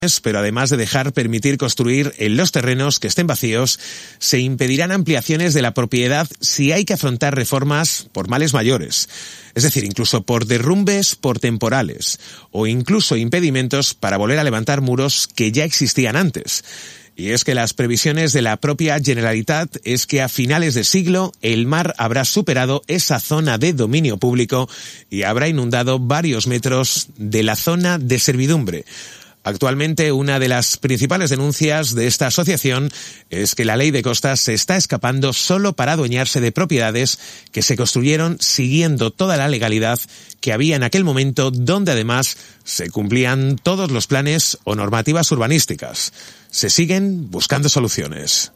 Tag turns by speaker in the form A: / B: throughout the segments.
A: pero además de permitir construir en los terrenos que estén vacíos, se impedirán ampliaciones de la propiedad si hay que afrontar reformas por males mayores. Es decir, incluso por derrumbes por temporales o incluso impedimentos para volver a levantar muros que ya existían antes. Y es que las previsiones de la propia Generalitat es que a finales de siglo el mar habrá superado esa zona de dominio público y habrá inundado varios metros de la zona de servidumbre. Actualmente, una de las principales denuncias de esta asociación es que la ley de costas se está escapando solo para adueñarse de propiedades que se construyeron siguiendo toda la legalidad que había en aquel momento, donde además se cumplían todos los planes o normativas urbanísticas. Se siguen buscando soluciones.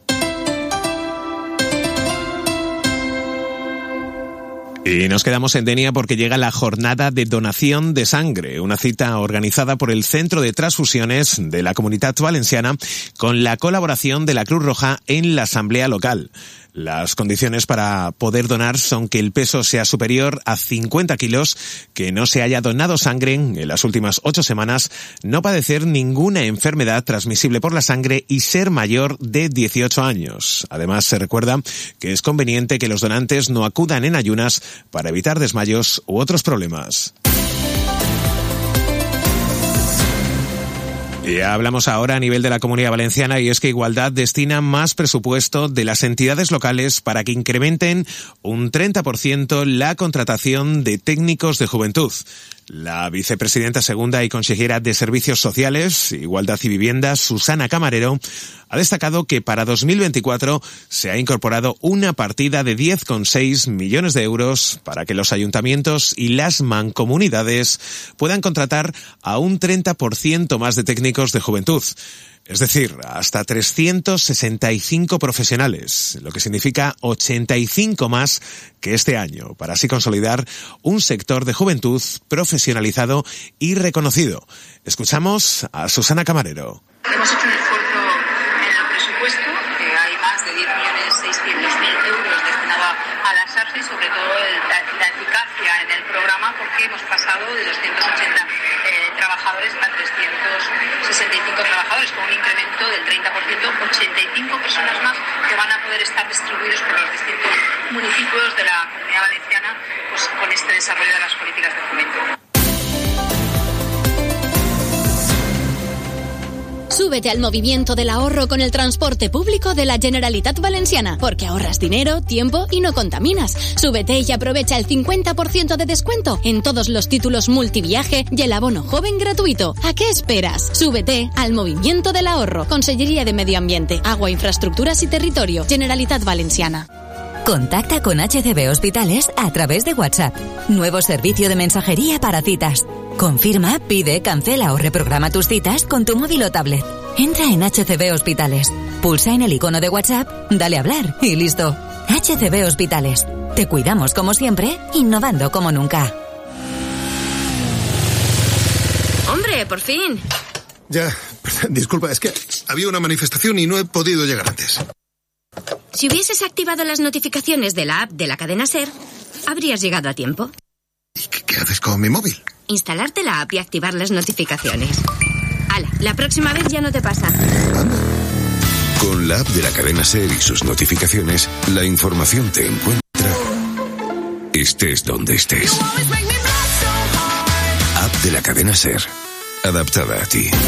A: Y nos quedamos en Denia porque llega la jornada de donación de sangre, una cita organizada por el Centro de Transfusiones de la Comunitat Valenciana con la colaboración de la Cruz Roja en la asamblea local. Las condiciones para poder donar son que el peso sea superior a 50 kilos, que no se haya donado sangre en las últimas 8 semanas, no padecer ninguna enfermedad transmisible por la sangre y ser mayor de 18 años. Además, se recuerda que es conveniente que los donantes no acudan en ayunas para evitar desmayos u otros problemas. Y hablamos ahora a nivel de la Comunidad Valenciana, y es que Igualdad destina más presupuesto de las entidades locales para que incrementen un 30% la contratación de técnicos de juventud. La vicepresidenta segunda y consejera de Servicios Sociales, Igualdad y Vivienda, Susana Camarero, ha destacado que para 2024 se ha incorporado una partida de 10,6 millones de euros para que los ayuntamientos y las mancomunidades puedan contratar a un 30% más de técnicos de juventud. Es decir, hasta 365 profesionales, lo que significa 85 más que este año, para así consolidar un sector de juventud profesionalizado y reconocido. Escuchamos a Susana Camarero.
B: Hemos hecho un esfuerzo en el presupuesto, que hay más de 10.600.000 euros destinados a las ARS y sobre todo la eficacia en el programa, porque hemos pasado de 280 trabajadores a 365 trabajadores, con un incremento del 30%, 85 personas más que van a poder estar distribuidos por los distintos municipios de la Comunidad Valenciana, pues con este desarrollo de las políticas de fomento.
C: Súbete al movimiento del ahorro con el transporte público de la Generalitat Valenciana, porque ahorras dinero, tiempo y no contaminas. Súbete y aprovecha el 50% de descuento en todos los títulos multiviaje y el abono joven gratuito. ¿A qué esperas? Súbete al movimiento del ahorro. Consellería de Medio Ambiente, Agua, Infraestructuras y Territorio, Generalitat Valenciana.
D: Contacta con HCB Hospitales a través de WhatsApp. Nuevo servicio de mensajería para citas. Confirma, pide, cancela o reprograma tus citas con tu móvil o tablet. Entra en HCB Hospitales, pulsa en el icono de WhatsApp, dale a hablar y listo. HCB Hospitales. Te cuidamos como siempre, innovando como nunca.
E: ¡Hombre, por fin!
F: Ya, disculpa, es que había una manifestación y no he podido llegar antes.
E: Si hubieses activado las notificaciones de la app de la cadena SER, habrías llegado a tiempo.
F: ¿Y qué haces con mi móvil?
E: Instalarte la app y activar las notificaciones. ¡Hala! La próxima vez ya no te pasa.
F: ¿Anda?
G: Con la app de la cadena SER y sus notificaciones, la información te encuentra estés donde estés. App de la cadena SER, adaptada a ti.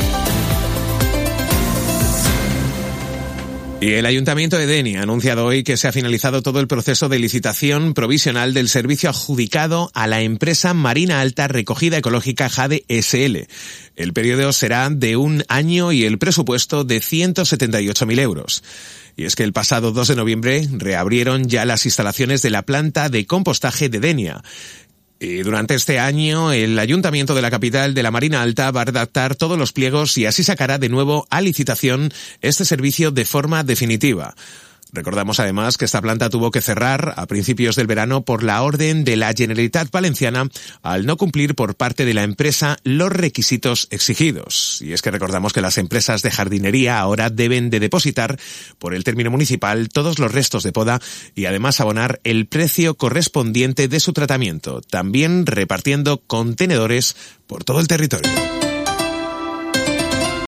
A: Y el Ayuntamiento de Denia ha anunciado hoy que se ha finalizado todo el proceso de licitación provisional del servicio adjudicado a la empresa Marina Alta Recogida Ecológica Jade SL. El periodo será de 1 año y el presupuesto de 178.000 euros. Y es que el pasado 2 de noviembre reabrieron ya las instalaciones de la planta de compostaje de Denia. Y durante este año, el Ayuntamiento de la capital de la Marina Alta va a redactar todos los pliegos y así sacará de nuevo a licitación este servicio de forma definitiva. Recordamos además que esta planta tuvo que cerrar a principios del verano por la orden de la Generalitat Valenciana al no cumplir por parte de la empresa los requisitos exigidos. Y es que recordamos que las empresas de jardinería ahora deben de depositar por el término municipal todos los restos de poda y además abonar el precio correspondiente de su tratamiento, también repartiendo contenedores por todo el territorio.